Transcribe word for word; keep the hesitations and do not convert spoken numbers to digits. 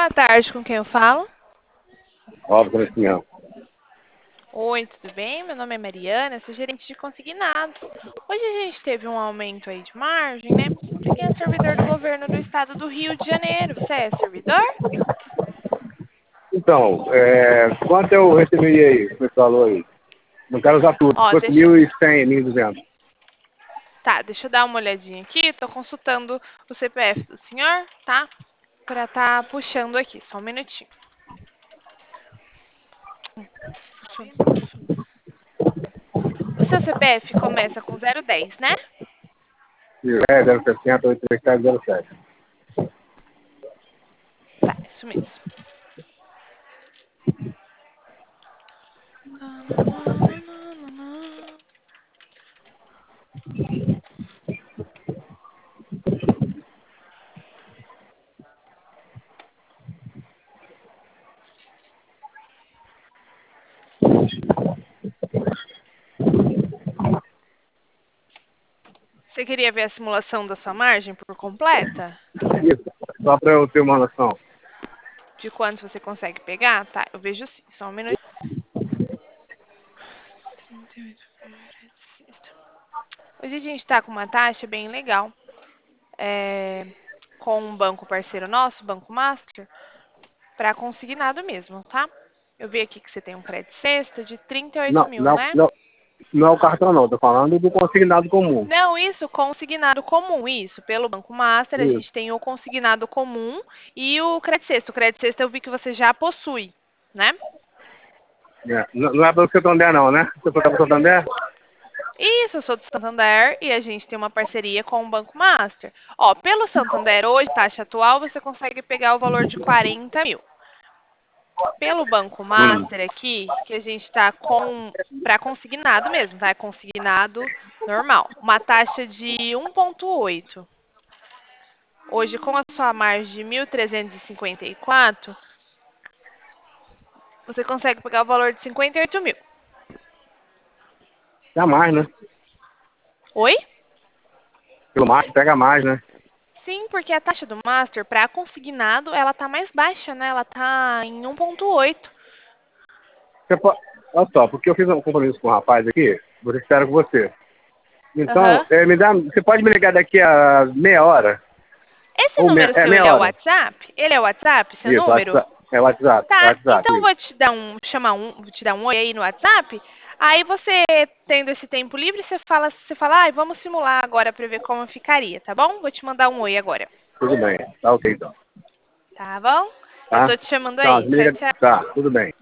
Boa tarde, com quem eu falo? Óbvio, nesse mesmo. Oi, tudo bem? Meu nome é Mariana, sou gerente de consignados. Hoje a gente teve um aumento aí de margem, né? Para quem é servidor do governo do estado do Rio de Janeiro. Você é servidor? Então, é, quanto eu recebi aí, você falou aí? Não quero usar tudo. Se Ó, fosse deixa... mil e cem, mil e duzentos. Tá, deixa eu dar uma olhadinha aqui. Tô consultando o C P F do senhor, tá? Pra tá puxando aqui, só um minutinho. O seu C P F começa com zero dez, né? É, zero sessenta, oito três sete zero sete. Tá, isso mesmo. Você queria ver a simulação da sua margem por completa? Isso, só para eu ter uma noção. De quanto você consegue pegar? Tá, eu vejo sim. Só um minuto. Hoje a gente tá com uma taxa bem legal. É, com um banco parceiro nosso, Banco Master, para consignado mesmo, tá? Eu vi aqui que você tem um crédito sexta de trinta e oito Não, mil, não, né? não, não é o cartão não, tô falando do consignado comum. Não, isso, consignado comum, isso. Pelo Banco Master, a Isso. gente tem o consignado comum e o crédito sexta. O crédito sexta eu vi que você já possui, né? É, não, não é pelo Santander não, né? Você foi para o Santander? Isso, eu sou do Santander e a gente tem uma parceria com o Banco Master. Ó, pelo Santander hoje, taxa atual, você consegue pegar o valor de quarenta mil. Pelo Banco Hum. Master aqui, que a gente está com para consignado mesmo, tá? É consignado normal. Uma taxa de um vírgula oito. Hoje, com a sua margem de mil trezentos e cinquenta e quatro, você consegue pegar o valor de cinquenta e oito mil. Pega mais, né? Oi? Pelo mais, pega mais, né? Sim, porque a taxa do Master para consignado, ela tá mais baixa, né? Ela tá em um vírgula oito. Você pode... Olha só, porque eu fiz um compromisso com um rapaz aqui, vou ser sério com você. Então, Aham. é, me dá, você pode me ligar daqui a meia hora? Esse Ou me, número é seu, meia ele é o hora? WhatsApp? Ele é o WhatsApp, seu Isso, número? WhatsApp, é WhatsApp, é Tá, WhatsApp, então eu isso. vou te dar um, chamar um, vou te dar um oi aí no WhatsApp. Aí você, tendo esse tempo livre, você fala, você fala, ai, vamos simular agora pra ver como ficaria, tá bom? Vou te mandar um oi agora. Tudo bem, tá ok então. Tá bom? Eu Tá? tô te chamando Então, aí. me Tchau, liga, tchau. tá, tudo bem.